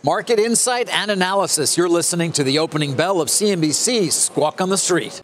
Market insight and analysis. You're listening to the opening bell of CNBC's Squawk on the Street.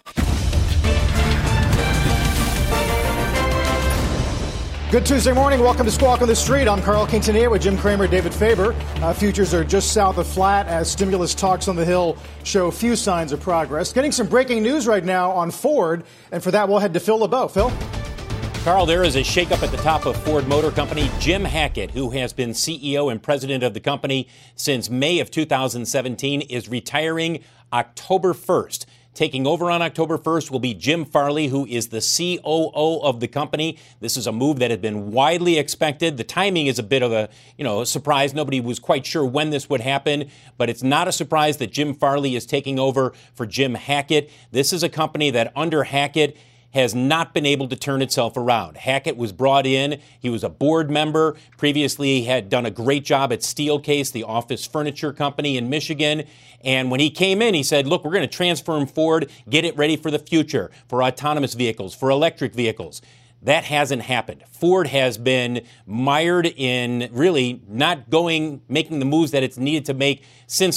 Good Tuesday morning. Welcome to Squawk on the Street. I'm Carl Quintanilla with Jim Cramer, David Faber. Futures are just south of flat as stimulus talks on the Hill show few signs of progress. Getting some breaking news right now on Ford. And for that, we'll head to Phil LeBeau. Phil? Carl, there is a shakeup at the top of Ford Motor Company. Jim Hackett, who has been CEO and president of the company since May of 2017, is retiring October 1st. Taking over on October 1st will be Jim Farley, who is the COO of the company. This is a move that had been widely expected. The timing is a bit of a surprise. Nobody was quite sure when this would happen, but it's not a surprise that Jim Farley is taking over for Jim Hackett. This is a company that under Hackett has not been able to turn itself around. Hackett was brought in. He was a board member. Previously, he had done a great job at Steelcase, the office furniture company in Michigan. And when he came in, he said, look, we're going to transform Ford, get it ready for the future, for autonomous vehicles, for electric vehicles. That hasn't happened. Ford has been mired in really not making the moves that it's needed to make since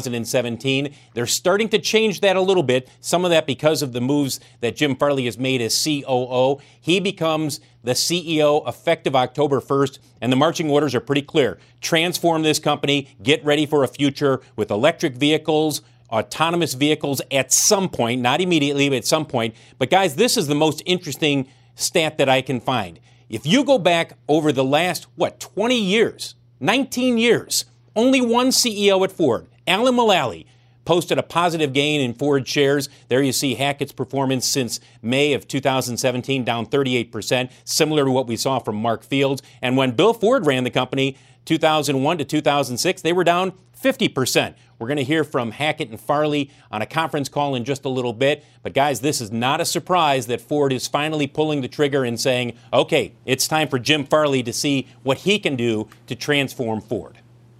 2017. They're starting to change that a little bit. Some of that because of the moves that Jim Farley has made as COO. He becomes the CEO effective October 1st, and the marching orders are pretty clear. Transform this company, get ready for a future with electric vehicles, autonomous vehicles at some point, not immediately, but at some point. But guys, this is the most interesting stat that I can find. If you go back over the last, 20 years, 19 years, only one CEO at Ford, Alan Mulally, posted a positive gain in Ford shares. There you see Hackett's performance since May of 2017, down 38%, similar to what we saw from Mark Fields. And when Bill Ford ran the company, 2001 to 2006, they were down 50%. We're going to hear from Hackett and Farley on a conference call in just a little bit. But guys, this is not a surprise that Ford is finally pulling the trigger and saying, okay, it's time for Jim Farley to see what he can do to transform Ford.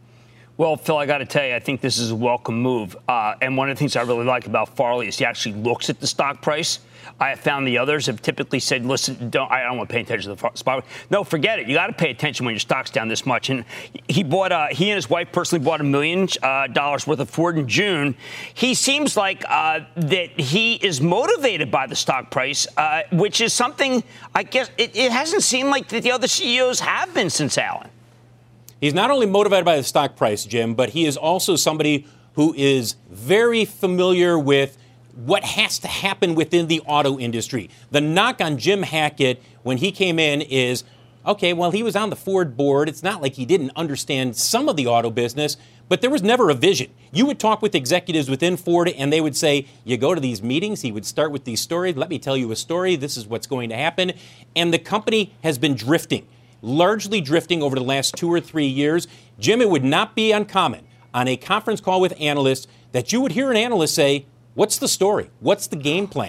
Well, Phil, I got to tell you, I think this is a welcome move. And one of the things I really like about Farley is he actually looks at the stock price. I have found the others have typically said, listen, I don't want to pay attention to the spot. No, forget it. You got to pay attention when your stock's down this much. And he and his wife personally bought $1 million worth of Ford in June. He seems like that he is motivated by the stock price, which is something, I guess, it hasn't seemed like the other CEOs have been since Alan. He's not only motivated by the stock price, Jim, but he is also somebody who is very familiar with what has to happen within the auto industry. The knock on Jim Hackett when he came in is, okay, well, he was on the Ford board. It's not like he didn't understand some of the auto business, but there was never a vision. You would talk with executives within Ford, and they would say, you go to these meetings, he would start with these stories. Let me tell you a story. This is what's going to happen. And the company has been drifting, largely drifting over the last 2 or 3 years. Jim, it would not be uncommon on a conference call with analysts that you would hear an analyst say, what's the story? What's the game plan?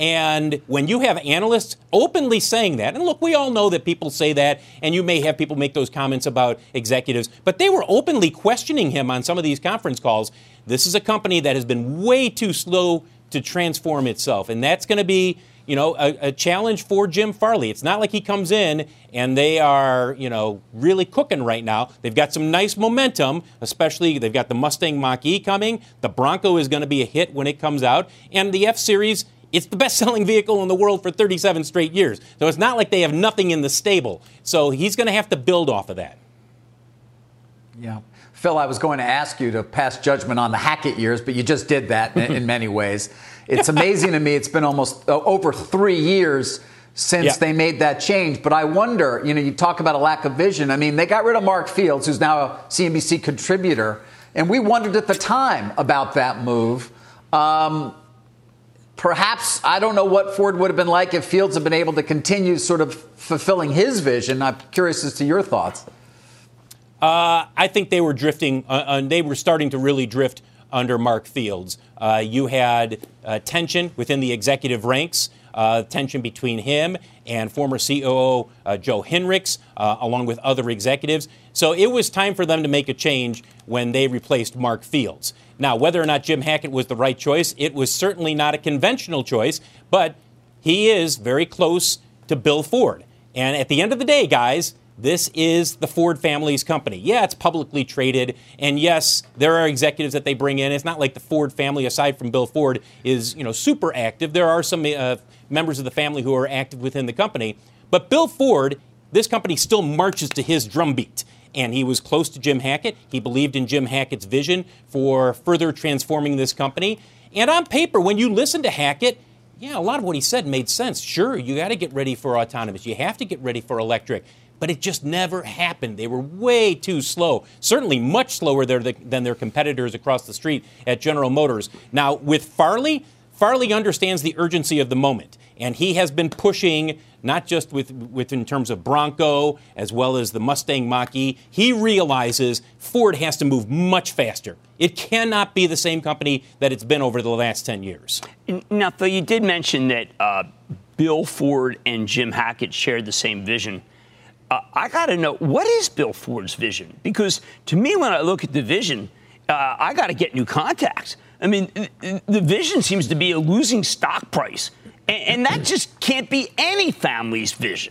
And when you have analysts openly saying that, and look, we all know that people say that, and you may have people make those comments about executives, but they were openly questioning him on some of these conference calls. This is a company that has been way too slow to transform itself, and that's going to be a challenge for Jim Farley. It's not like he comes in and they are, really cooking right now. They've got some nice momentum, especially they've got the Mustang Mach-E coming. The Bronco is going to be a hit when it comes out. And the F-Series, it's the best-selling vehicle in the world for 37 straight years. So it's not like they have nothing in the stable. So he's going to have to build off of that. Yeah. Phil, I was going to ask you to pass judgment on the Hackett years, but you just did that in many ways. It's amazing to me. It's been almost over 3 years since they made that change. But I wonder, you talk about a lack of vision. I mean, they got rid of Mark Fields, who's now a CNBC contributor. And we wondered at the time about that move. Perhaps, I don't know what Ford would have been like if Fields had been able to continue sort of fulfilling his vision. I'm curious as to your thoughts. I think they were drifting, they were starting to really drift under Mark Fields. You had tension within the executive ranks, tension between him and former COO Joe Hinrichs, along with other executives. So it was time for them to make a change when they replaced Mark Fields. Now, whether or not Jim Hackett was the right choice, it was certainly not a conventional choice, but he is very close to Bill Ford. And at the end of the day, guys, This is the Ford family's company. Yeah, it's publicly traded, and yes, there are executives that they bring in. It's not like the Ford family, aside from Bill Ford, is super active. There are some members of the family who are active within the company, but Bill Ford, this company still marches to his drumbeat. And he was close to Jim Hackett. He believed in Jim Hackett's vision for further transforming this company. And on paper, when you listen to Hackett, yeah, a lot of what he said made sense. Sure, you got to get ready for autonomous. You have to get ready for electric. But it just never happened. They were way too slow, certainly much slower than their competitors across the street at General Motors. Now, with Farley understands the urgency of the moment. And he has been pushing, not just with in terms of Bronco, as well as the Mustang Mach-E. He realizes Ford has to move much faster. It cannot be the same company that it's been over the last 10 years. Now, Phil, you did mention that Bill Ford and Jim Hackett shared the same vision. I got to know, what is Bill Ford's vision? Because to me, when I look at the vision, I got to get new contacts. I mean, the vision seems to be a losing stock price. And that just can't be any family's vision.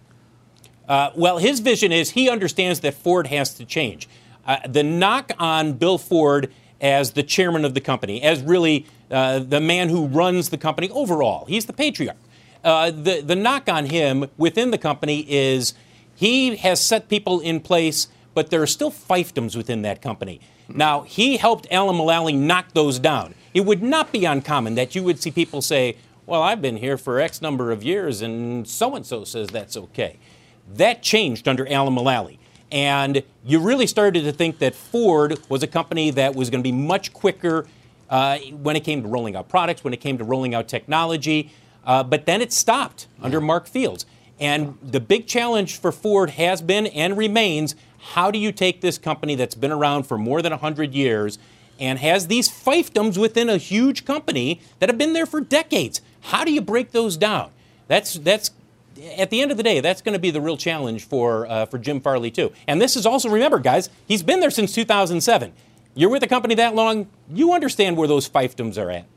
Well, his vision is he understands that Ford has to change. The knock on Bill Ford as the chairman of the company, as really the man who runs the company overall, he's the patriarch. The knock on him within the company is he has set people in place, but there are still fiefdoms within that company. Now, he helped Alan Mulally knock those down. It would not be uncommon that you would see people say, well, I've been here for X number of years, and so-and-so says that's okay. That changed under Alan Mulally. And you really started to think that Ford was a company that was going to be much quicker when it came to rolling out products, when it came to rolling out technology. But then it stopped under Mark Fields. And the big challenge for Ford has been and remains, how do you take this company that's been around for more than 100 years and has these fiefdoms within a huge company that have been there for decades? How do you break those down? That's at the end of the day, that's going to be the real challenge for Jim Farley, too. And this is also, remember, guys, he's been there since 2007. You're with a company that long, you understand where those fiefdoms are at.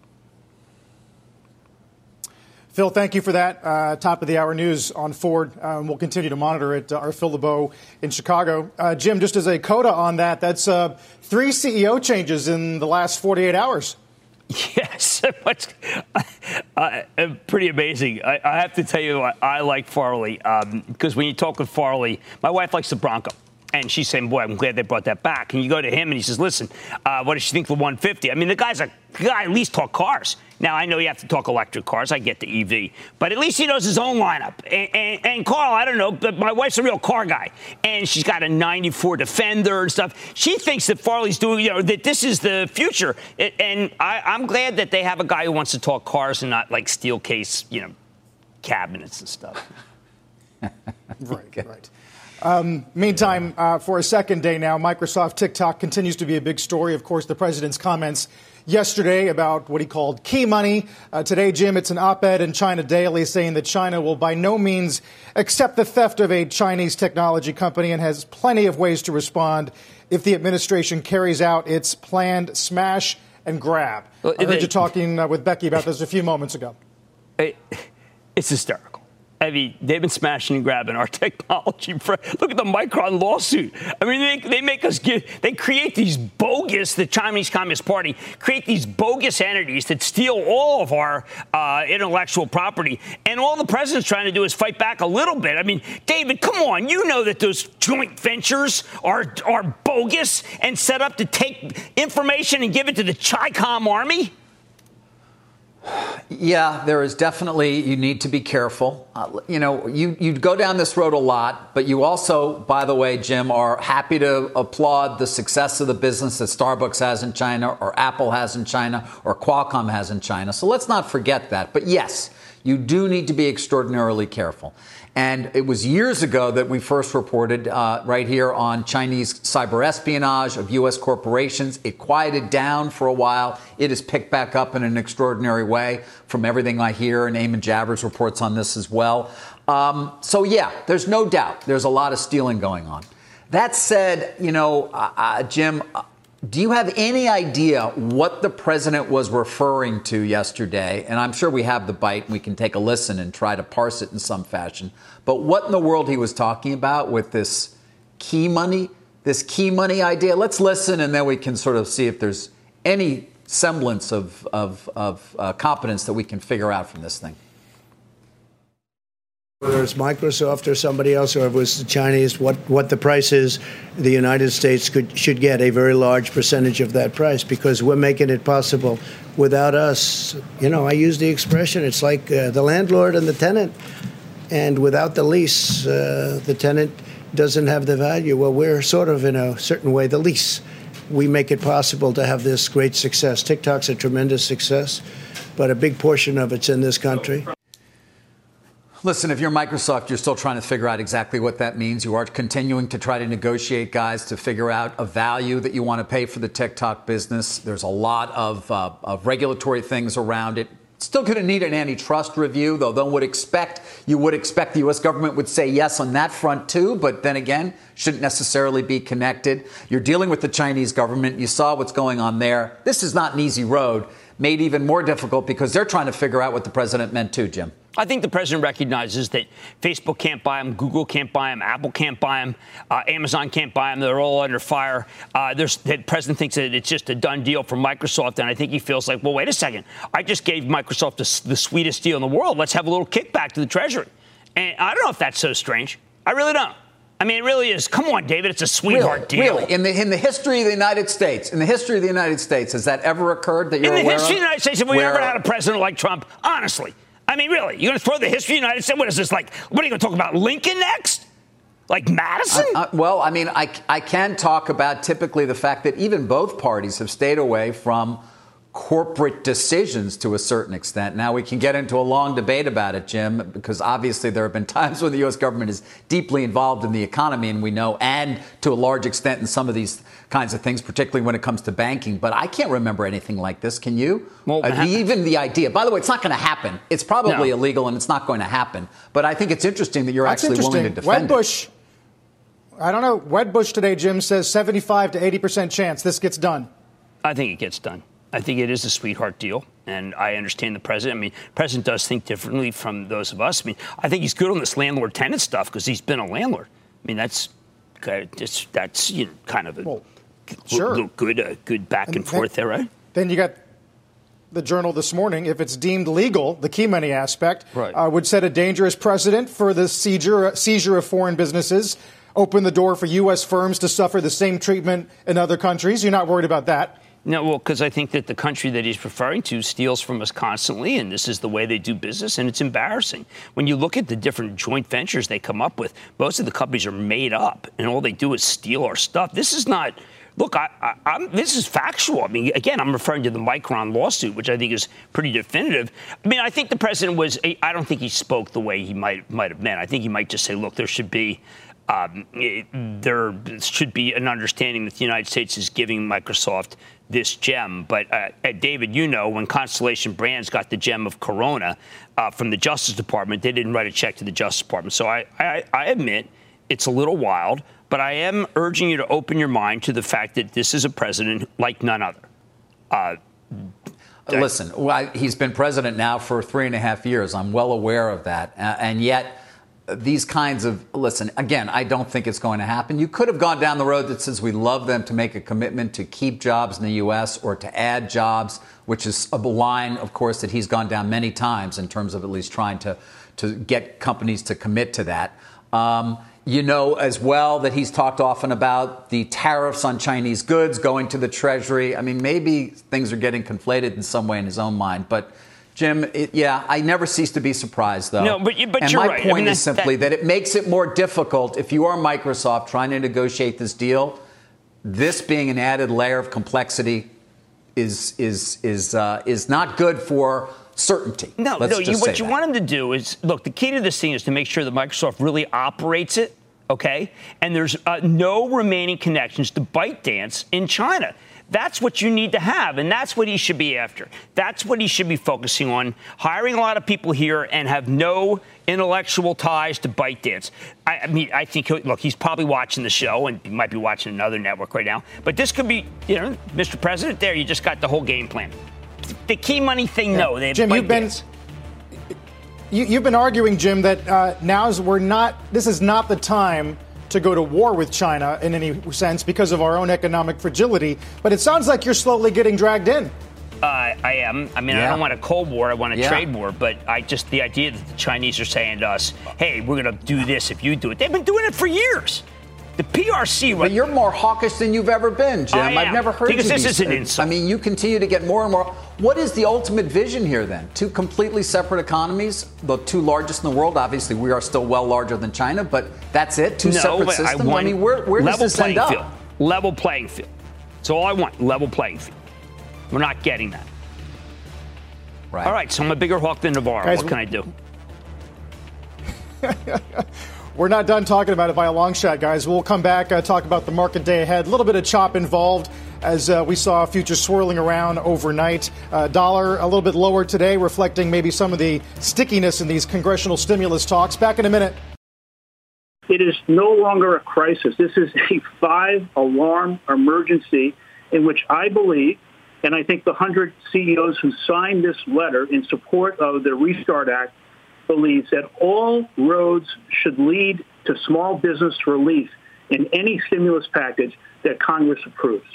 Phil, thank you for that. Top of the hour news on Ford. We'll continue to monitor it. Our Phil LeBeau in Chicago. Jim, just as a coda on that, that's 3 CEO changes in the last 48 hours. Yes, pretty amazing. I have to tell you, I like Farley because when you talk with Farley, my wife likes the Bronco. And she's saying, boy, I'm glad they brought that back. And you go to him and he says, listen, what does she think for 150? I mean, the guy's a guy at least talk cars. Now, I know you have to talk electric cars. I get the EV. But at least he knows his own lineup. And Carl, I don't know, but my wife's a real car guy. And she's got a 94 Defender and stuff. She thinks that Farley's doing, that this is the future. And I'm glad that they have a guy who wants to talk cars and not like steel case, cabinets and stuff. Right. Meantime, for a second day now, Microsoft TikTok continues to be a big story. Of course, the president's comments yesterday about what he called key money. Today, Jim, it's an op-ed in China Daily saying that China will by no means accept the theft of a Chinese technology company and has plenty of ways to respond if the administration carries out its planned smash and grab. I heard you talking with Becky about this a few moments ago. It's hysterical. I mean, they've been smashing and grabbing our technology. Look at the Micron lawsuit. I mean, they make us they create these bogus, the Chinese Communist Party, create these bogus entities that steal all of our intellectual property. And all the president's trying to do is fight back a little bit. I mean, David, come on. You know that those joint ventures are bogus and set up to take information and give it to the Chi-Com army. Yeah, there is definitely, you need to be careful. You go down this road a lot, but you also, by the way, Jim, are happy to applaud the success of the business that Starbucks has in China or Apple has in China or Qualcomm has in China. So let's not forget that. But yes, you do need to be extraordinarily careful. And it was years ago that we first reported right here on Chinese cyber espionage of U.S. corporations. It quieted down for a while. It has picked back up in an extraordinary way from everything I hear. And Eamon Javers reports on this as well. So, yeah, there's no doubt there's a lot of stealing going on. That said, Jim, Do you have any idea what the president was referring to yesterday? And I'm sure we have the bite and we can take a listen and try to parse it in some fashion. But what in the world he was talking about with this key money idea? Let's listen, and then we can sort of see if there's any semblance of competence that we can figure out from this thing. Whether it's Microsoft or somebody else, or if it was the Chinese, what the price is, the United States should get a very large percentage of that price because we're making it possible. Without us, I use the expression, it's like the landlord and the tenant. And without the lease, the tenant doesn't have the value. Well, we're sort of, in a certain way, the lease. We make it possible to have this great success. TikTok's a tremendous success, but a big portion of it's in this country. Listen, if you're Microsoft, you're still trying to figure out exactly what that means. You are continuing to try to negotiate, guys, to figure out a value that you want to pay for the TikTok business. There's a lot of regulatory things around it. Still going to need an antitrust review, though. You would expect the U.S. government would say yes on that front, too. But then again, shouldn't necessarily be connected. You're dealing with the Chinese government. You saw what's going on there. This is not an easy road, made even more difficult because they're trying to figure out what the president meant, too, Jim. I think the president recognizes that Facebook can't buy them, Google can't buy them, Apple can't buy them, Amazon can't buy them. They're all under fire. The president thinks that it's just a done deal for Microsoft, and I think he feels like, well, wait a second. I just gave Microsoft the sweetest deal in the world. Let's have a little kickback to the Treasury. And I don't know if that's so strange. I really don't. I mean, it really is. Come on, David. It's a sweetheart deal. Really? In the history of the United States, has that ever occurred that you're aware of? In the history of the United States, have we ever had a president like Trump? Honestly. I mean, really, you're going to throw the history of the United States? What is this, like, what are you going to talk about, Lincoln next? Like Madison? Well, I mean, I can talk about typically the fact that even both parties have stayed away from corporate decisions to a certain extent. Now, we can get into a long debate about it, Jim, because obviously there have been times when the U.S. government is deeply involved in the economy, and we know, and to a large extent in some of these kinds of things, particularly when it comes to banking. But I can't remember anything like this. Can you? Well, even the idea. By the way, it's not going to happen. It's probably illegal, and it's not going to happen. But I think it's interesting that you're actually willing to defend it. I don't know. Wedbush today, Jim, says 75 to 80% chance this gets done. I think it gets done. I think it is a sweetheart deal, and I understand the president. I mean, the president does think differently from those of us. I mean, I think he's good on this landlord-tenant stuff because he's been a landlord. I mean, that's kind of a good back and forth there, right? Then you got the Journal this morning. If it's deemed legal, the key money aspect would set a dangerous precedent for the seizure of foreign businesses, open the door for U.S. firms to suffer the same treatment in other countries. You're not worried about that? No, well, because I think that the country that he's referring to steals from us constantly, and this is the way they do business, and it's embarrassing. When you look at the different joint ventures they come up with, most of the companies are made up, and all they do is steal our stuff. This is not – look, this is factual. I mean, again, I'm referring to the Micron lawsuit, which I think is pretty definitive. I mean, I think the president was – I don't think he spoke the way he might have meant. I think he might just say, look, there should be an understanding that the United States is giving Microsoft – this gem. But David, when Constellation Brands got the gem of Corona from the Justice Department, they didn't write a check to the Justice Department. So I admit it's a little wild, but I am urging you to open your mind to the fact that this is a president like none other. Listen, he's been president now for 3.5 years. I'm well aware of that. And yet these kinds of, listen, again, I don't think it's going to happen. You could have gone down the road that says we love them to make a commitment to keep jobs in the U.S. or to add jobs, which is a line, of course, that he's gone down many times in terms of at least trying to get companies to commit to that. As well that he's talked often about the tariffs on Chinese goods going to the Treasury. I mean, maybe things are getting conflated in some way in his own mind, but Jim, I never cease to be surprised, though. No, but and you're my right. point is simply that it makes it more difficult if you are Microsoft trying to negotiate this deal. This being an added layer of complexity is not good for certainty. What you want him to do is, look, the key to this thing is to make sure that Microsoft really operates it okay? And there's no remaining connections to ByteDance in China. That's what you need to have, and that's what he should be after. That's what he should be focusing on, hiring a lot of people here and have no intellectual ties to ByteDance. I mean, I think, look, he's probably watching the show, and he might be watching another network right now. But this could be, Mr. President, there, you just got the whole game plan. The key money thing, no. They have Jim, you've been arguing, Jim, that this is not the time to go to war with China in any sense because of our own economic fragility. But it sounds like you're slowly getting dragged in. I am. I mean, I don't want a Cold War. I want a trade war. But the idea that the Chinese are saying to us, hey, we're going to do this if you do it. They've been doing it for years. The PRC. But you're more hawkish than you've ever been, Jim. I've never heard you. Because this is an insult. I mean, you continue to get more and more. What is the ultimate vision here, then? Two completely separate economies, the two largest in the world. Obviously, we are still well larger than China, but that's it? Two separate systems? I mean, where does this end up? Level playing field. That's all I want, level playing field. We're not getting that. Right. All right, so I'm a bigger hawk than Navarro. Guys, what can I do? We're not done talking about it by a long shot, guys. We'll come back, talk about the market day ahead. A little bit of chop involved as we saw futures swirling around overnight. Dollar a little bit lower today, reflecting maybe some of the stickiness in these congressional stimulus talks. Back in a minute. It is no longer a crisis. This is a 5-alarm emergency in which I believe, and I think the 100 CEOs who signed this letter in support of the Restart Act believes that all roads should lead to small business relief in any stimulus package that Congress approves.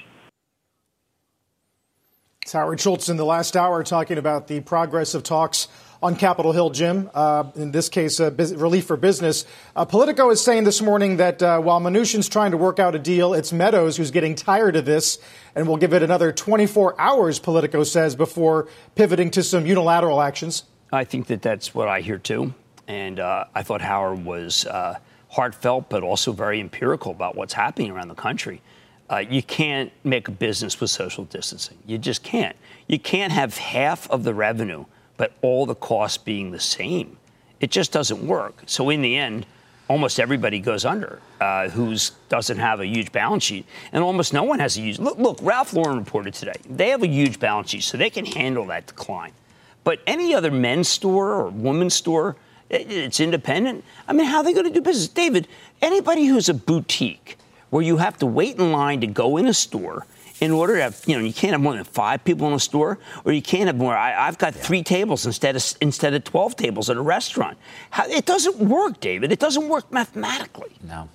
It's Howard Schultz in the last hour talking about the progress of talks on Capitol Hill, Jim. In this case, relief for business. Politico is saying this morning that while Mnuchin's trying to work out a deal, it's Meadows who's getting tired of this and will give it another 24 hours, Politico says, before pivoting to some unilateral actions. I think that's what I hear, too. And I thought Howard was heartfelt, but also very empirical about what's happening around the country. You can't make a business with social distancing. You just can't. You can't have half of the revenue, but all the costs being the same. It just doesn't work. So in the end, almost everybody goes under who doesn't have a huge balance sheet. And almost no one has a huge. Look, Ralph Lauren reported today. They have a huge balance sheet, so they can handle that decline. But any other men's store or women's store, it's independent. I mean, how are they going to do business? David, anybody who's a boutique where you have to wait in line to go in a store in order to have, you can't have more than 5 people in a store, or you can't have more. I've got 3 tables instead of 12 tables at a restaurant. It doesn't work, David. It doesn't work mathematically.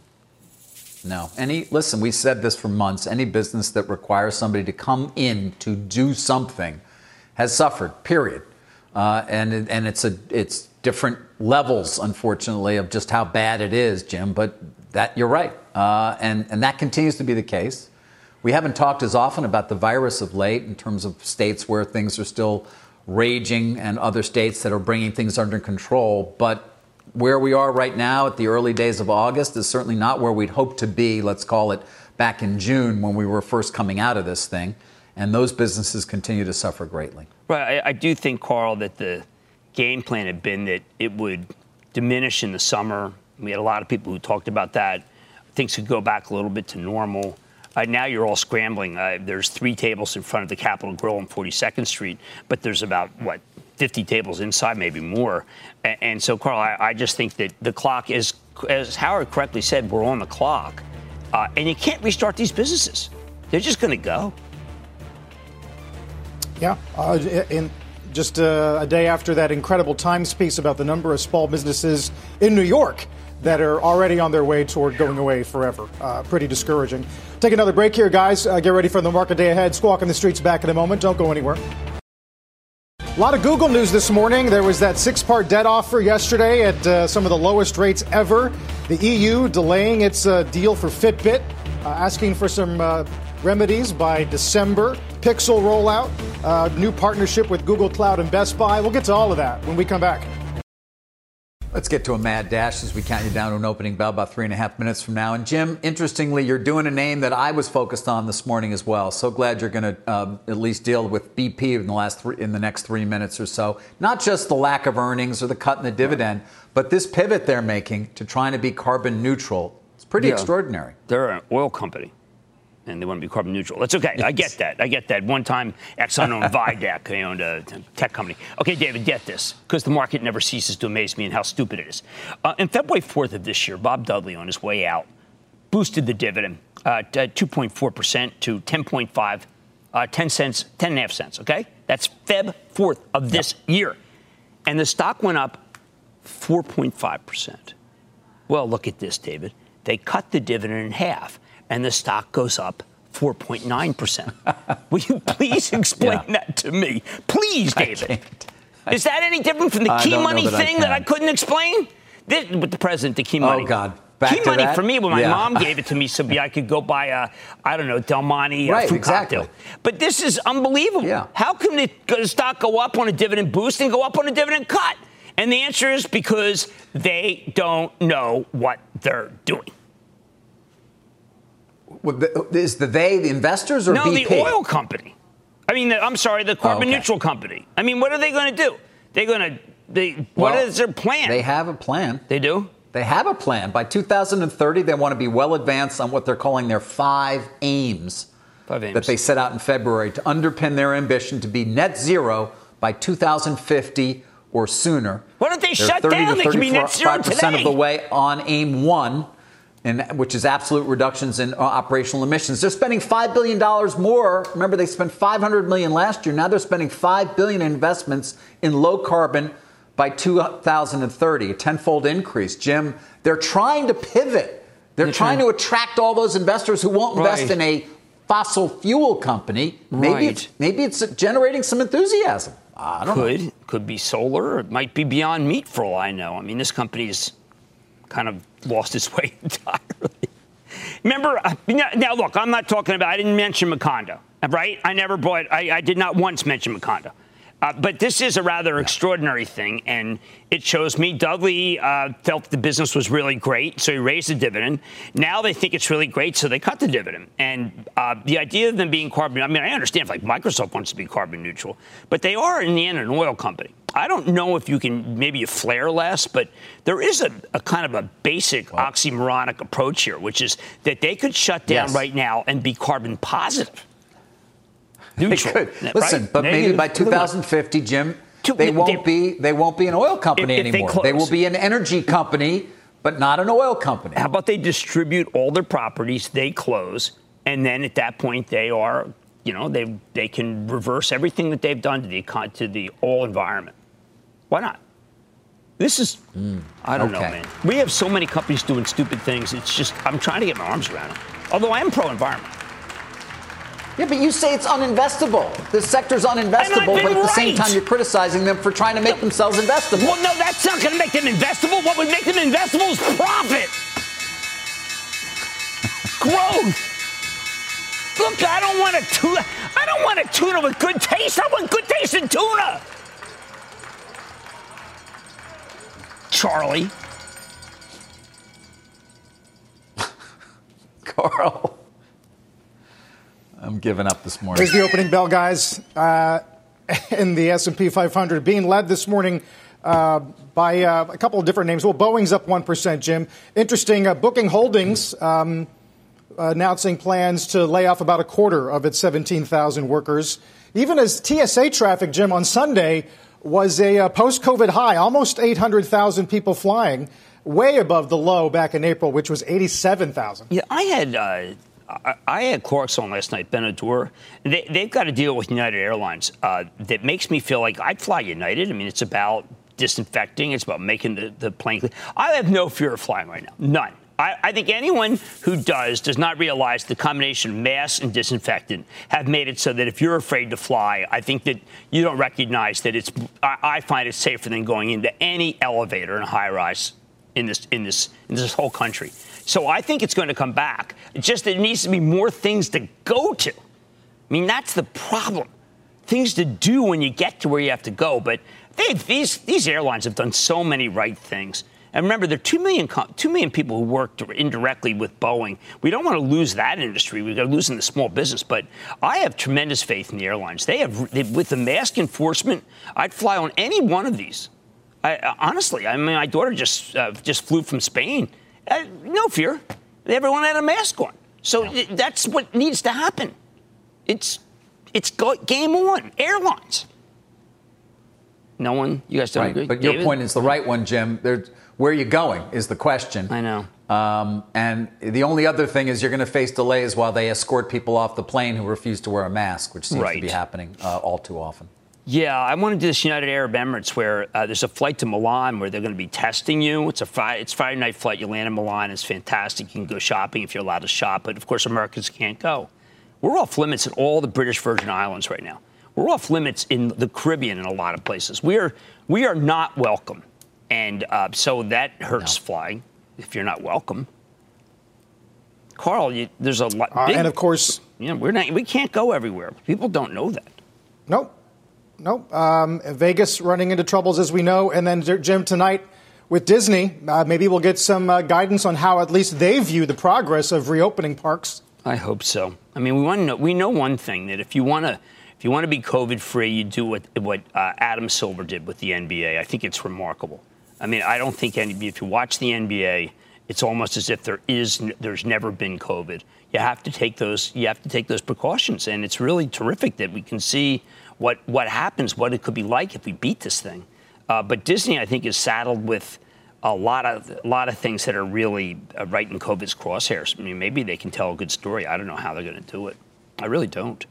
No. Listen, we said this for months. Any business that requires somebody to come in to do something has suffered, period. And it's different levels, unfortunately, of just how bad it is, Jim. But that you're right, and that continues to be the case. We haven't talked as often about the virus of late in terms of states where things are still raging and other states that are bringing things under control. But where we are right now at the early days of August is certainly not where we'd hoped to be, let's call it, back in June when we were first coming out of this thing. And those businesses continue to suffer greatly. Right. I do think, Carl, that the game plan had been that it would diminish in the summer. We had a lot of people who talked about that. Things could go back a little bit to normal. Now you're all scrambling. There's 3 tables in front of the Capitol Grill on 42nd Street, but there's about, 50 tables inside, maybe more. And so, Carl, I just think that the clock is, as Howard correctly said, we're on the clock. And you can't restart these businesses. They're just going to go. Yeah, in just a day after that incredible Times piece about the number of small businesses in New York that are already on their way toward going away forever. Pretty discouraging. Take another break here, guys. Get ready for the market day ahead. Squawk on the Street's back in a moment. Don't go anywhere. A lot of Google news this morning. There was that 6-part debt offer yesterday at some of the lowest rates ever. The EU delaying its deal for Fitbit, asking for some remedies by December. Pixel rollout, new partnership with Google Cloud and Best Buy. We'll get to all of that when we come back. Let's get to a mad dash as we count you down to an opening bell about 3.5 minutes from now. And Jim, interestingly, you're doing a name that I was focused on this morning as well. So glad you're going to at least deal with BP in the next 3 minutes or so. Not just the lack of earnings or the cut in the dividend, but this pivot they're making to trying to be carbon neutral. Pretty extraordinary. They're an oil company, and they want to be carbon neutral. That's okay. I get that. One time, Exxon owned Vidac. They owned a tech company. Okay, David, get this, because the market never ceases to amaze me and how stupid it is. On February 4th of this year, Bob Dudley, on his way out, boosted the dividend 2.4% to 10.5 cents, okay? That's Feb 4th of this year. And the stock went up 4.5%. Well, look at this, David. They cut the dividend in half, and the stock goes up 4.9%. Will you please explain that to me? Please, David. Is that any different from the key money thing that I couldn't explain? With the president, the key money. Oh, God. Key money for me when my mom gave it to me so I could go buy Del Monte fruit cocktail. But this is unbelievable. Yeah. How can the stock go up on a dividend boost and go up on a dividend cut? And the answer is because they don't know what they're doing. Is the investors or BP? No, the oil company. The carbon neutral company. What are they going to do? What is their plan? They have a plan. They do? They have a plan. By 2030, they want to be well advanced on what they're calling their 5 aims. 5 aims. That they set out in February to underpin their ambition to be net zero by 2050 or sooner. Why don't they shut down? They can be net zero today. 5% of the way on aim 1, which is absolute reductions in operational emissions. They're spending $5 billion more. Remember, they spent $500 million last year. Now they're spending $5 billion in investments in low carbon by 2030, a tenfold increase. Jim, they're trying to pivot. They're trying to attract all those investors who won't invest in a fossil fuel company. Maybe it's generating some enthusiasm. I don't know. Could be solar. Or it might be Beyond Meat for all I know. This company's kind of lost its way entirely. Remember, now look, I'm not talking about, I didn't mention Macondo, right? I did not once mention Macondo. But this is a rather extraordinary thing, and it shows me Dudley felt the business was really great, so he raised the dividend. Now they think it's really great, so they cut the dividend. And the idea of them being carbon, I understand if Microsoft wants to be carbon neutral, but they are in the end an oil company. I don't know if you can maybe flare less, but there is a kind of a basic oxymoronic approach here, which is that they could shut down right now and be carbon positive. Neutral, they could. Listen, but maybe by 2050, Jim, they won't be an oil company anymore. They will be an energy company, but not an oil company. How about they distribute all their properties, they close, and then at that point they are, they can reverse everything that they've done to the oil environment. Why not? This is, I don't know, man. We have so many companies doing stupid things. It's just, I'm trying to get my arms around it. Although I am pro-environment. Yeah, but you say it's uninvestable. This sector's uninvestable, but at the same time, you're criticizing them for trying to make themselves investable. Well, no, that's not going to make them investable. What would make them investable is profit. Growth. Look, I don't want a tuna with good taste. I want good taste in tuna. Charlie. Carl. I'm giving up this morning. Here's the opening bell, guys. In the S&P 500, being led this morning by a couple of different names. Well, Boeing's up 1%, Jim. Interesting, Booking Holdings announcing plans to lay off about a quarter of its 17,000 workers. Even as TSA traffic, Jim, on Sunday was a post-COVID high, almost 800,000 people flying, way above the low back in April, which was 87,000. Yeah, I had Clark's on last night, Benadur. They've got to deal with United Airlines. That makes me feel like I'd fly United. It's about disinfecting. It's about making the plane clean. I have no fear of flying right now. None. I think anyone who does not realize the combination of masks and disinfectant have made it so that if you're afraid to fly, I think that you don't recognize that I find it safer than going into any elevator in a high rise in this whole country. So I think it's going to come back. It's just that it needs to be more things to go to. That's the problem. Things to do when you get to where you have to go. But these airlines have done so many right things. And remember, there are 2 million people who work indirectly with Boeing. We don't want to lose that industry. We've got to lose in the small business. But I have tremendous faith in the airlines. With the mask enforcement, I'd fly on any one of these. Honestly, my daughter just flew from Spain. No fear. Everyone had a mask on. So that's what needs to happen. It's game on. Airlines. No one? You guys don't agree? But David? Your point is the right one, Jim. Where are you going is the question. I know. And the only other thing is you're going to face delays while they escort people off the plane who refuse to wear a mask, which seems to be happening all too often. Yeah, I want to do this United Arab Emirates where there's a flight to Milan where they're going to be testing you. It's Friday night flight. You land in Milan. It's fantastic. You can go shopping if you're allowed to shop. But, of course, Americans can't go. We're off limits in all the British Virgin Islands right now. We're off limits in the Caribbean in a lot of places. We are not welcome. And so that hurts flying if you're not welcome. Carl, there's a lot. And, of course, we can't go everywhere. People don't know that. Nope. Vegas running into troubles, as we know. And then, Jim, tonight with Disney, maybe we'll get some guidance on how at least they view the progress of reopening parks. I hope so. I mean, we know one thing, that if you want to be COVID-free, you do what Adam Silver did with the NBA. I think it's remarkable. I mean, I don't think if you watch the NBA, it's almost as if there's never been COVID. You have to take those precautions, and it's really terrific that we can see what happens, what it could be like if we beat this thing. But Disney, I think, is saddled with a lot of things that are really right in COVID's crosshairs. I mean, maybe they can tell a good story. I don't know how they're going to do it. I really don't.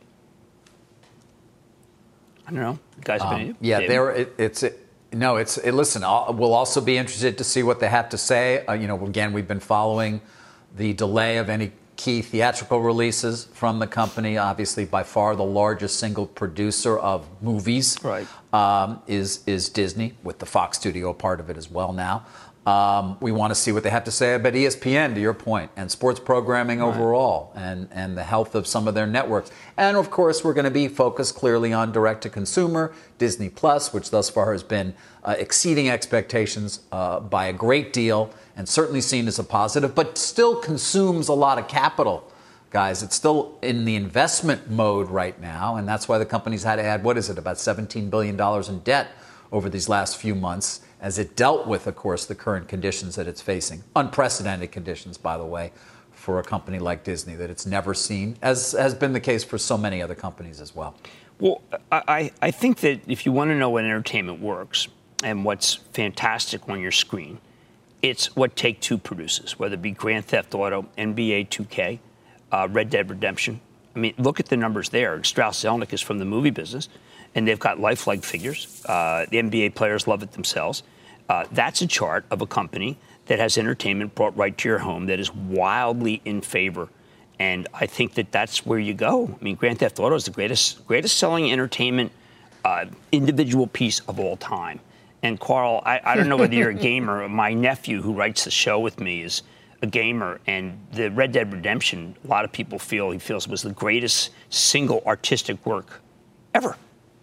I don't know. You guys have any? Yeah, listen, we'll also be interested to see what they have to say. Again, we've been following the delay of any key theatrical releases from the company. Obviously, by far the largest single producer of movies is Disney, with the Fox studio part of it as well now. We want to see what they have to say about ESPN, to your point, and sports programming overall, and the health of some of their networks. And, of course, we're going to be focused clearly on direct-to-consumer, Disney Plus, which thus far has been exceeding expectations by a great deal, and certainly seen as a positive, but still consumes a lot of capital, guys. It's still in the investment mode right now, and that's why the company's had to add, about $17 billion in debt over these last few months, as it dealt with, of course, the current conditions that it's facing. Unprecedented conditions, by the way, for a company like Disney that it's never seen, as has been the case for so many other companies as well. Well, I think that if you want to know what entertainment works and what's fantastic on your screen, it's what Take-Two produces, whether it be Grand Theft Auto, NBA 2K, Red Dead Redemption. I mean, look at the numbers there. Strauss-Zelnick is from the movie business, and they've got lifelike figures. The NBA players love it themselves. That's a chart of a company that has entertainment brought right to your home that is wildly in favor. And I think that that's where you go. I mean, Grand Theft Auto is the greatest selling entertainment individual piece of all time. And, Carl, I don't know whether you're a gamer. My nephew, who writes the show with me, is a gamer. And the Red Dead Redemption, a lot of people feels was the greatest single artistic work ever.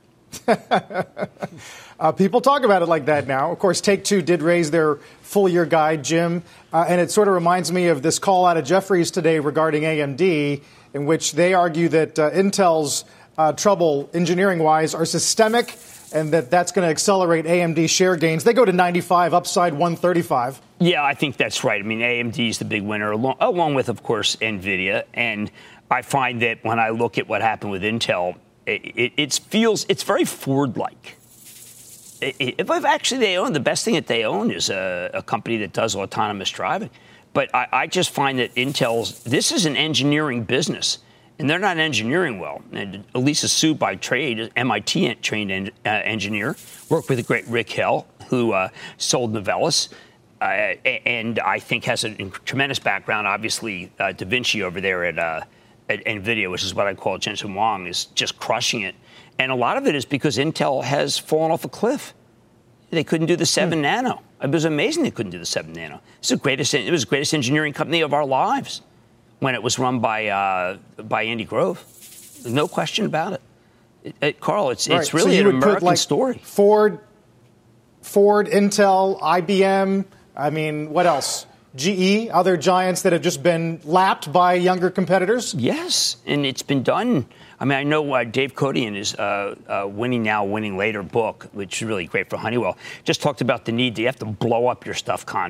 People talk about it like that now. Of course, Take-Two did raise their full-year guide, Jim, and it sort of reminds me of this call out of Jefferies today regarding AMD, in which they argue that Intel's trouble engineering-wise are systemic, and that's going to accelerate AMD share gains. They go to 95, upside 135. Yeah, I think that's right. I mean, AMD is the big winner, along with, of course, NVIDIA. And I find that when I look at what happened with Intel, it's very Ford-like. If actually they own, the best thing that they own is a company that does autonomous driving. But I just find that this is an engineering business, and they're not engineering well. And Elisa Su, by trade, MIT-trained engineer, worked with the great Rick Hill, who sold Novellus, and I think has a tremendous background. Obviously, Da Vinci over there at NVIDIA, which is what I call Jensen Huang, is just crushing it. And a lot of it is because Intel has fallen off a cliff. They couldn't do the 7 nano. It was amazing they couldn't do the 7 nano. It was the greatest engineering company of our lives when it was run by Andy Grove. There's no question about it. Carl, it's really an American story. Ford, Intel, IBM, I mean, what else? GE, other giants that have just been lapped by younger competitors? Yes, and it's been done. I mean, I know Dave Cody in his Winning Now, Winning Later book, which is really great for Honeywell, just talked about the need. You have to blow up your stuff constantly.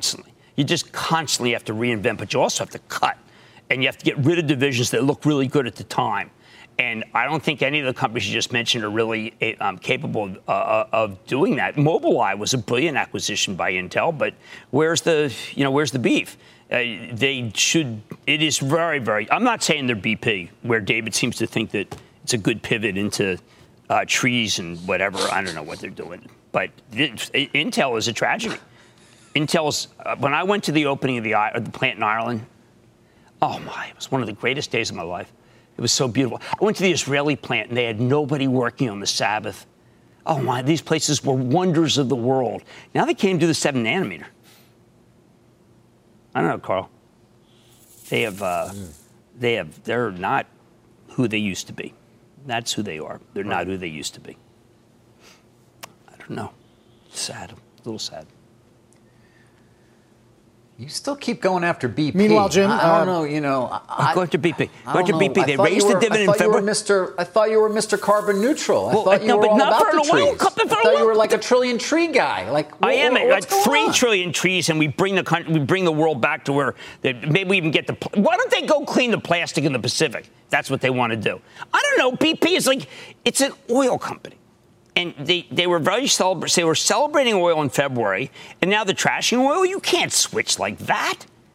You just constantly have to reinvent, but you also have to cut. And you have to get rid of divisions that look really good at the time. And I don't think any of the companies you just mentioned are really capable of doing that. Mobileye was a brilliant acquisition by Intel, but where's the beef? It is very, very, I'm not saying they're BP, where David seems to think that it's a good pivot into trees and whatever. I don't know what they're doing. But Intel is a tragedy. Intel's, when I went to the opening of the plant in Ireland, oh my, it was one of the greatest days of my life. It was so beautiful. I went to the Israeli plant, and they had nobody working on the Sabbath. Oh, my, these places were wonders of the world. Now they can't do the 7 nanometer. I don't know, Carl. They're not who they used to be. That's who they are. They're not who they used to be. I don't know. Sad. A little sad. You still keep going after BP. Meanwhile, Jim, I don't know. Go after BP. Go after BP. They raised the dividend in February. I thought you were Mr. Carbon Neutral. I thought you were all about the trees. I thought you were like a trillion tree guy. I am like 3 trillion trees, and we bring the world back to where maybe we even get the. Why don't they go clean the plastic in the Pacific? That's what they want to do. I don't know. BP is it's an oil company. And they were they were celebrating oil in February, and now they're trashing oil. You can't switch like that.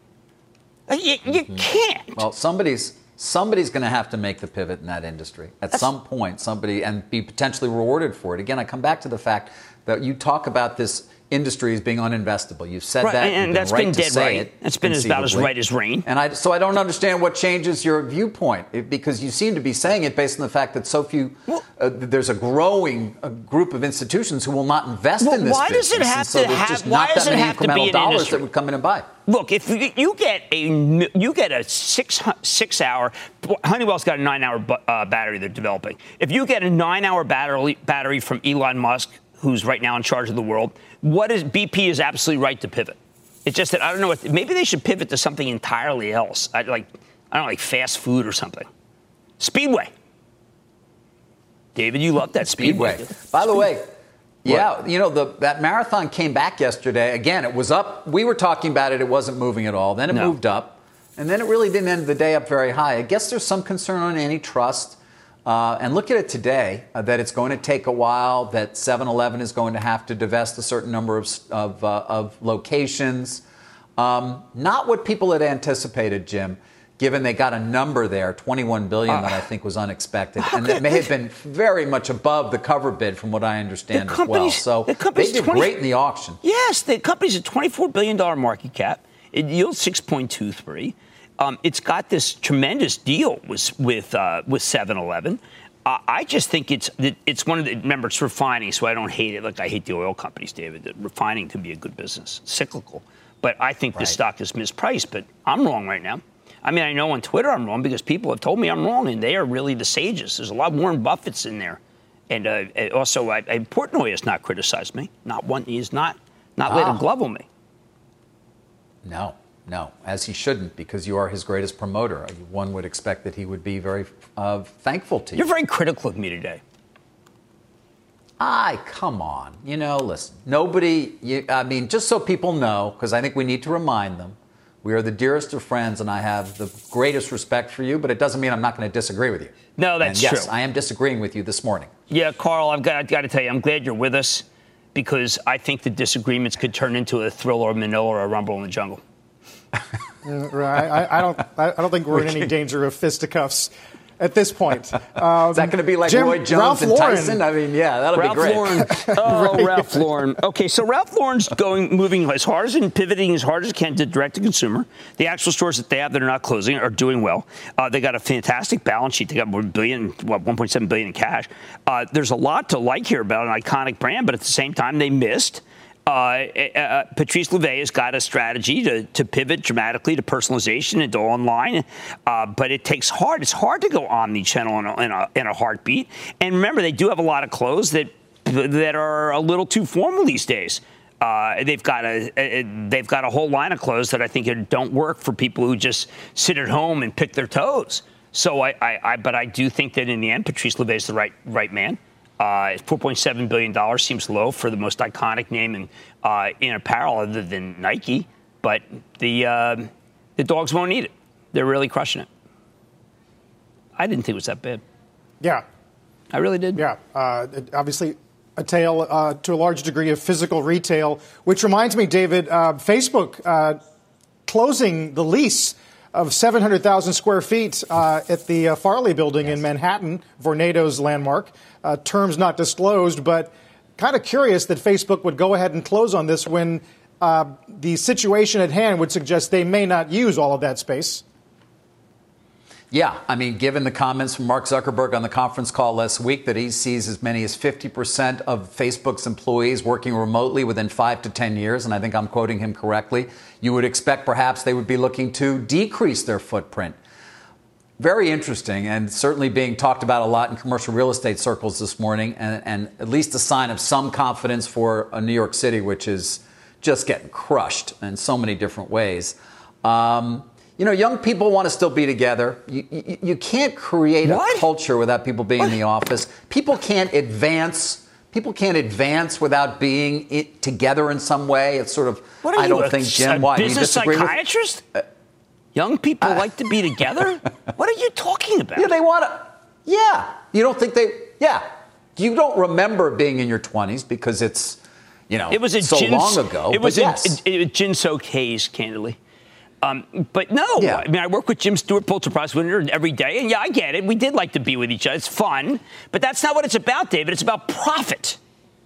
You can't. Well, somebody's going to have to make the pivot in that industry at some point. And be potentially rewarded for it. Again, I come back to the fact that you talk about this industry as being uninvestable. You've said that, and that's been dead right. That's been about as right as rain. And so I don't understand what changes your viewpoint, because you seem to be saying it based on the fact that so few. There's a growing group of institutions who will not invest in this why business. Does it have to have? Why does it have to be an dollars industry that would come in and buy? Look, if you get a 6-hour, Honeywell's got a 9-hour battery they're developing. If you get a 9-hour battery from Elon Musk, who's right now in charge of the world, BP is absolutely right to pivot. It's just that I don't know maybe they should pivot to something entirely else. Like fast food or something. Speedway. David, you love that Speedway. By the way, that marathon came back yesterday. Again, it was up. We were talking about it. It wasn't moving at all. Then it moved up. And then it really didn't end the day up very high. I guess there's some concern on antitrust. And look at it today, that it's going to take a while, that 7-Eleven is going to have to divest a certain number of locations. Not what people had anticipated, Jim, given they got a number there, $21 billion, that I think was unexpected. And it may have been very much above the cover bid, from what I understand as well. So they did great in the auction. Yes, the company's a $24 billion market cap. It yields 6.23. It's got this tremendous deal with 7-Eleven. I just think it's one of the, remember, it's refining, so I don't hate it like I hate the oil companies, David. Refining can be a good business, cyclical. But I think this stock is mispriced, but I'm wrong right now. I mean, I know on Twitter I'm wrong because people have told me I'm wrong, and they are really the sages. There's a lot of Warren Buffett's in there. And also, Portnoy has not criticized me. He's not laid a glove on me. No, as he shouldn't, because you are his greatest promoter. One would expect that he would be very thankful to you. You're very critical of me today. Come on. Listen, just so people know, because I think we need to remind them, we are the dearest of friends, and I have the greatest respect for you, but it doesn't mean I'm not going to disagree with you. No, that's true. Yes, I am disagreeing with you this morning. Yeah, Carl, I've got to tell you, I'm glad you're with us, because I think the disagreements could turn into a Thriller of Manila or a Rumble in the Jungle. Right. I don't think we're in any danger of fisticuffs at this point. Is that going to be like Jim, Roy Jones Ralph and Lauren. Tyson? I mean, yeah, that'll be great. Ralph Lauren. Okay, so Ralph Lauren's moving as hard as and pivoting as hard as it can to direct to consumer. The actual stores that they have that are not closing are doing well. They got a fantastic balance sheet. They got $1.7 billion in cash. There's a lot to like here about an iconic brand, but at the same time, they missed. Patrice Louvet has got a strategy to pivot dramatically to personalization and to online, but it takes hard. It's hard to go omni-channel in a heartbeat. And remember, they do have a lot of clothes that are a little too formal these days. They've got a whole line of clothes that I think don't work for people who just sit at home and pick their toes. So but I do think that in the end, Patrice Louvet is the right man. $4.7 billion seems low for the most iconic name in apparel other than Nike. But the dogs won't eat it. They're really crushing it. I didn't think it was that bad. Yeah. I really did. Yeah. Obviously, a tale to a large degree of physical retail, which reminds me, David, Facebook closing the lease of 700,000 square feet at the Farley building in Manhattan, Vornado's landmark. Terms not disclosed, but kind of curious that Facebook would go ahead and close on this when the situation at hand would suggest they may not use all of that space. Yeah, I mean, given the comments from Mark Zuckerberg on the conference call last week that he sees as many as 50% of Facebook's employees working remotely within 5 to 10 years, and I think I'm quoting him correctly, you would expect perhaps they would be looking to decrease their footprint. Very interesting, and certainly being talked about a lot in commercial real estate circles this morning, and at least a sign of some confidence for New York City, which is just getting crushed in so many different ways. Young people want to still be together. You can't create a culture without people being in the office. People can't advance. People can't advance without being together in some way. It's sort of, I don't think, Jim, why? Business psychiatrist? Young people like to be together? What are you talking about? Yeah, they want to. Yeah. You don't think they, You don't remember being in your 20s because it's, it was long ago. It was Jin Soak Hayes, candidly. But no, I mean, I work with Jim Stewart, Pulitzer Prize winner, every day. And I get it. We did like to be with each other. It's fun. But that's not what it's about, David. It's about profit.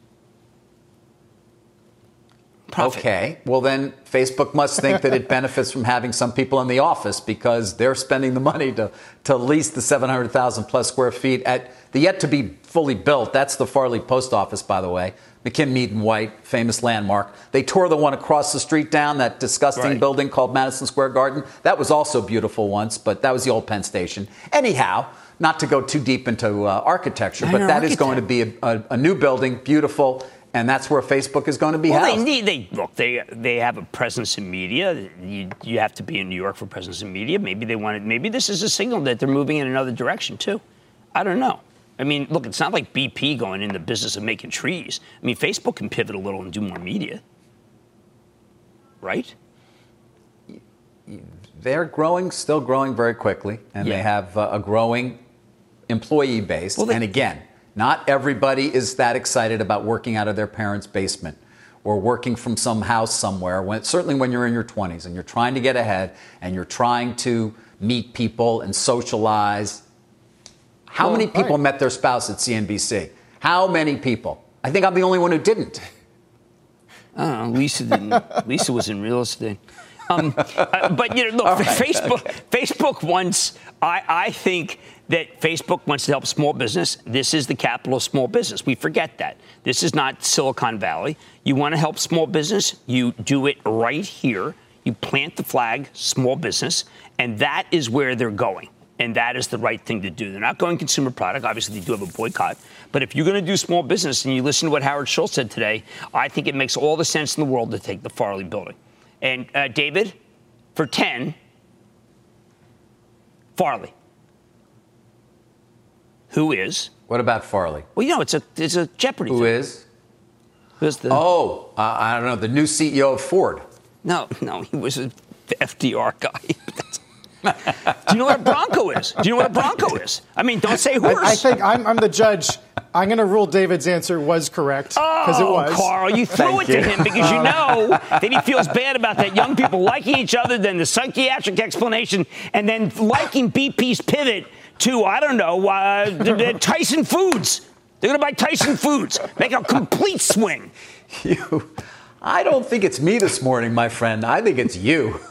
Okay. Well, then Facebook must think that it benefits from having some people in the office because they're spending the money to lease the 700,000 plus square feet at the yet to be fully built. That's the Farley Post Office, by the way. McKim, Mead and White, famous landmark. They tore the one across the street down, that disgusting building called Madison Square Garden. That was also beautiful once, but that was the old Penn Station. Anyhow, not to go too deep into architecture, but that is going to be a new building, beautiful, and that's where Facebook is going to be housed. They have a presence in media. You have to be in New York for presence in media. Maybe this is a signal that they're moving in another direction, too. I don't know. I mean, look, it's not like BP going in the business of making trees. I mean, Facebook can pivot a little and do more media. Right? They're still growing very quickly, and they have a growing employee base. And again, not everybody is that excited about working out of their parents' basement or working from some house somewhere. Certainly when you're in your 20s and you're trying to get ahead and you're trying to meet people and socialize. How many people met their spouse at CNBC? How many people? I think I'm the only one who didn't. I don't know. Lisa didn't. Lisa was in real estate. But, look, Facebook wants, I think that Facebook wants to help small business. This is the capital of small business. We forget that. This is not Silicon Valley. You want to help small business, you do it right here. You plant the flag, small business, and that is where they're going. And that is the right thing to do. They're not going consumer product. Obviously, they do have a boycott. But if you're going to do small business and you listen to what Howard Schultz said today, I think it makes all the sense in the world to take the Farley building. And, David, for 10, Farley. Who is? What about Farley? Well, it's a Jeopardy Who thing. is? Who's the? I don't know. The new CEO of Ford. No, he was an FDR guy. Do you know what a Bronco is? I mean, don't say horse. I think I'm the judge. I'm going to rule David's answer was correct because it was. Carl, you threw it to him because you know that he feels bad about that young people liking each other, then the psychiatric explanation, and then liking BP's pivot to, I don't know, Tyson Foods. They're going to buy Tyson Foods. Make a complete swing. I don't think it's me this morning, my friend. I think it's you.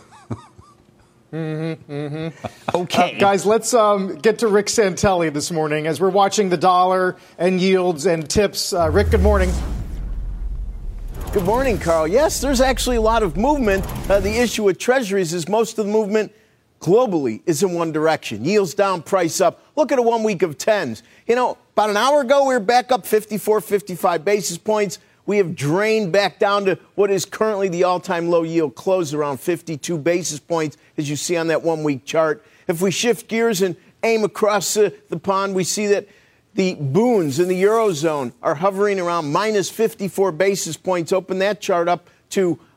Okay. Guys, let's get to Rick Santelli this morning as we're watching the dollar and yields and tips. Rick, good morning. Good morning, Carl. Yes, there's actually a lot of movement. The issue with treasuries is most of the movement globally is in one direction. Yields down, price up. Look at a 1 week of 10s. About an hour ago, we were back up 54, 55 basis points. We have drained back down to what is currently the all-time low yield close around 52 basis points, as you see on that 1 week chart. If we shift gears and aim across the pond, we see that the boons in the Eurozone are hovering around minus 54 basis points. Open that chart up to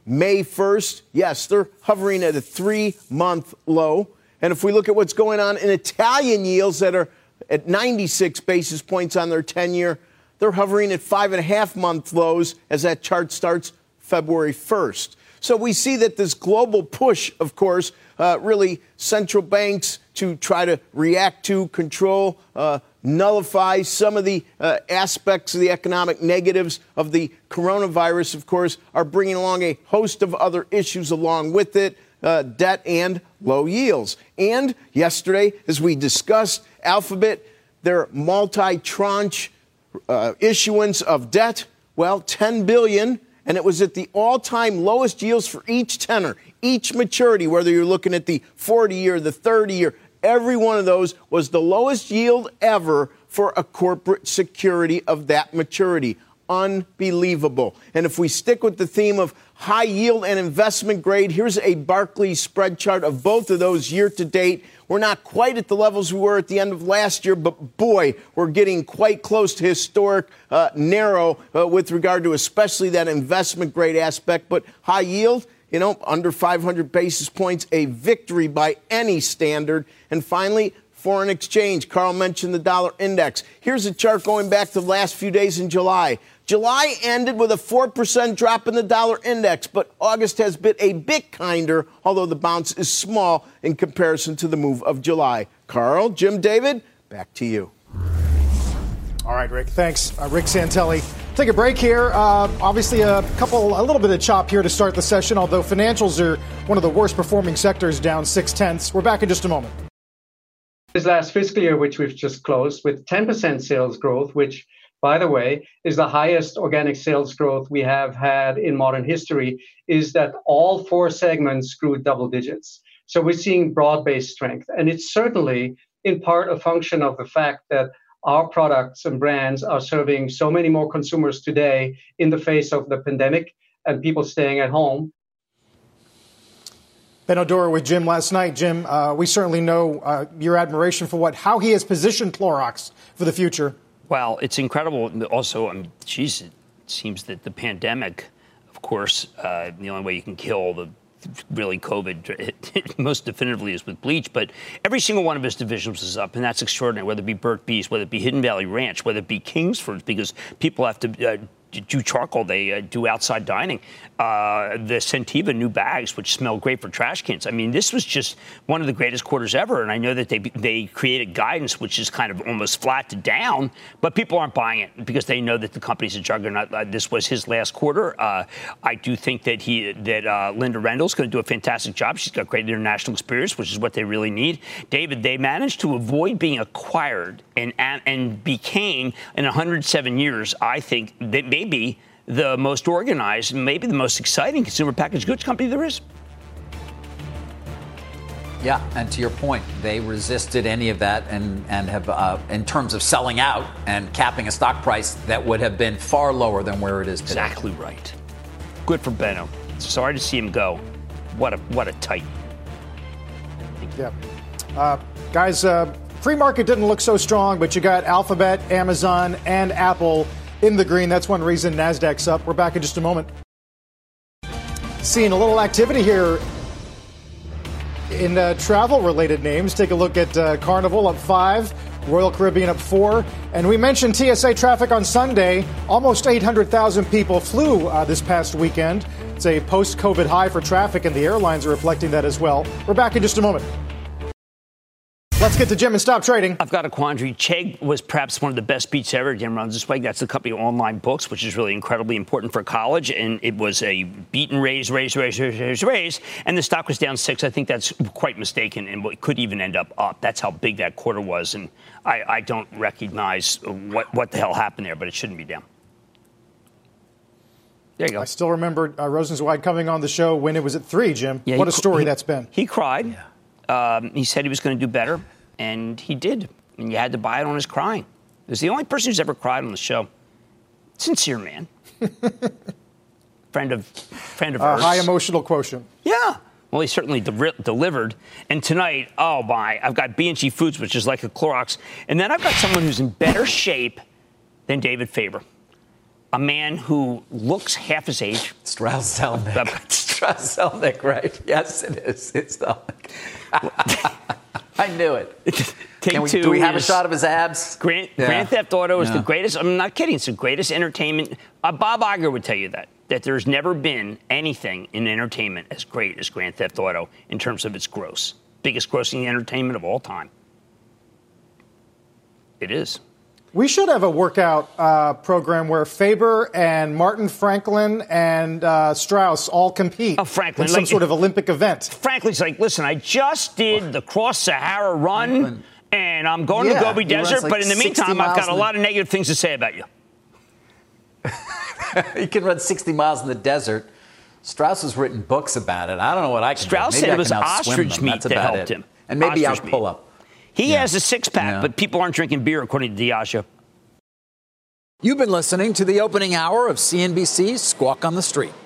May 1st, yes, they're hovering at a 3-month low. And if we look at what's going on in Italian yields that are at 96 basis points on their 10-year, they're hovering at 5.5-month lows as that chart starts February 1st. So we see that this global push, of course, really central banks to try to react to, control, nullify some of the aspects of the economic negatives of the coronavirus, of course, are bringing along a host of other issues along with it, debt and low yields. And yesterday, as we discussed, Alphabet, their multi-tranche issuance of debt, well, $10 billion, and it was at the all-time lowest yields for each tenor, each maturity, whether you're looking at the 40-year, the 30-year, every one of those was the lowest yield ever for a corporate security of that maturity. Unbelievable. And if we stick with the theme of high yield and investment grade, here's a Barclays spread chart of both of those year to date. We're not quite at the levels we were at the end of last year, but boy, we're getting quite close to historic narrow with regard to especially that investment grade aspect. But high yield, under 500 basis points, a victory by any standard. And finally, foreign exchange. Carl mentioned the dollar index. Here's a chart going back to the last few days in July. July ended with a 4% drop in the dollar index, but August has been a bit kinder, although the bounce is small in comparison to the move of July. Carl, Jim, David, back to you. All right, Rick. Thanks. Rick Santelli. Take a break here. Obviously, a little bit of chop here to start the session, although financials are one of the worst performing sectors, down 0.6. We're back in just a moment. This last fiscal year, which we've just closed, with 10% sales growth, which, by the way, is the highest organic sales growth we have had in modern history, is that all 4 segments grew double digits. So we're seeing broad-based strength. And it's certainly in part a function of the fact that our products and brands are serving so many more consumers today in the face of the pandemic and people staying at home. Ben Odora with Jim last night. Jim, we certainly know your admiration for how he has positioned Clorox for the future. Well, it's incredible. Also, it seems that the pandemic, of course, the only way you can kill the really COVID most definitively is with bleach, but every single one of his divisions is up, and that's extraordinary, whether it be Burt's Bees, whether it be Hidden Valley Ranch, whether it be Kingsford, because people have to do charcoal, they do outside dining. The Scentiva new bags, which smell great for trash cans. I mean, this was just one of the greatest quarters ever, and I know that they created guidance, which is kind of almost flat to down, but people aren't buying it because they know that the company's a juggernaut. This was his last quarter. I do think that Linda Rendell's going to do a fantastic job. She's got great international experience, which is what they really need. David, they managed to avoid being acquired and became, in 107 years, I think, that maybe the most organized, maybe the most exciting consumer packaged goods company there is. Yeah, and to your point, they resisted any of that and have, in terms of selling out and capping a stock price that would have been far lower than where it is today. Exactly right. Good for Benno. Sorry to see him go. What a tight. Yeah. Guys, free market didn't look so strong, but you got Alphabet, Amazon, and Apple in the green. That's one reason NASDAQ's up. We're back in just a moment. Seeing a little activity here in travel-related names. Take a look at Carnival up 5, Royal Caribbean up 4. And we mentioned TSA traffic on Sunday. Almost 800,000 people flew this past weekend. It's a post-COVID high for traffic, and the airlines are reflecting that as well. We're back in just a moment. Let's get to Jim and stop trading. I've got a quandary. Chegg was perhaps one of the best beats ever. Jim runs this way. That's the company of online books, which is really incredibly important for college. And it was a beat and raise. And the stock was down 6. I think that's quite mistaken and it could even end up. That's how big that quarter was. And I don't recognize what the hell happened there, but it shouldn't be down. There you go. I still remember Rosenzweig coming on the show when it was at 3, Jim. Yeah, what a story that's been. He cried. Yeah. He said he was going to do better, and he did. And you had to buy it on his crying. He was the only person who's ever cried on the show. Sincere man. friend of ours. High emotional quotient. Yeah. Well, he certainly delivered. And tonight, oh my, I've got B&G Foods, which is like a Clorox. And then I've got someone who's in better shape than David Faber. a man who looks half his age. Strauss Zelnick. Strauss Zelnick, right? Yes, it is. It's Zelnick. I knew it. Do we have a shot of his abs? Grand Theft Auto is the greatest. I'm not kidding. It's the greatest entertainment. Bob Iger would tell you that there's never been anything in entertainment as great as Grand Theft Auto in terms of its gross. Biggest grossing entertainment of all time. It is. We should have a workout program where Faber and Martin Franklin and Strauss all compete Franklin, in some sort of Olympic event. Franklin's like, listen, I just did the Cross-Sahara run, and I'm going to Gobi Desert, but in the meantime, I've got a lot of negative things to say about you. You can run 60 miles in the desert. Strauss has written books about it. I don't know what I can Strauss do. said it was ostrich meat that helped him. And maybe ostrich out pull-up. He has a six-pack, but people aren't drinking beer, according to Diasha. You've been listening to the opening hour of CNBC's Squawk on the Street.